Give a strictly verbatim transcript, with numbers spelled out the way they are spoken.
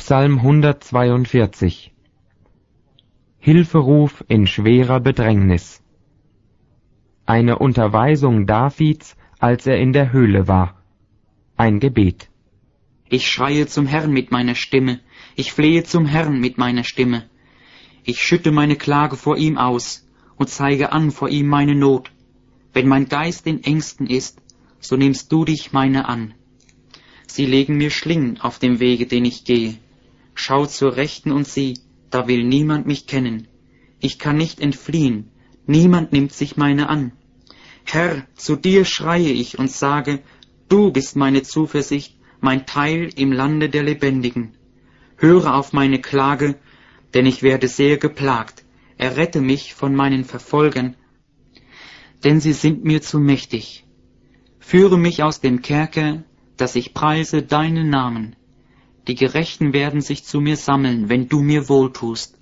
Psalm hundertzweiundvierzig. Hilferuf in schwerer Bedrängnis. Eine Unterweisung Davids, als er in der Höhle war. Ein Gebet. Ich schreie zum Herrn mit meiner Stimme, ich flehe zum Herrn mit meiner Stimme. Ich schütte meine Klage vor ihm aus und zeige an vor ihm meine Not. Wenn mein Geist in Ängsten ist, so nimmst du dich meiner an. Sie legen mir Schlingen auf dem Wege, den ich gehe. Schau zur Rechten und sieh, da will niemand mich kennen. Ich kann nicht entfliehen, niemand nimmt sich meine an. Herr, zu dir schreie ich und sage, du bist meine Zuversicht, mein Teil im Lande der Lebendigen. Höre auf meine Klage, denn ich werde sehr geplagt. Errette mich von meinen Verfolgern, denn sie sind mir zu mächtig. Führe mich aus dem Kerker, dass ich preise deinen Namen. Die Gerechten werden sich zu mir sammeln, wenn du mir wohltust.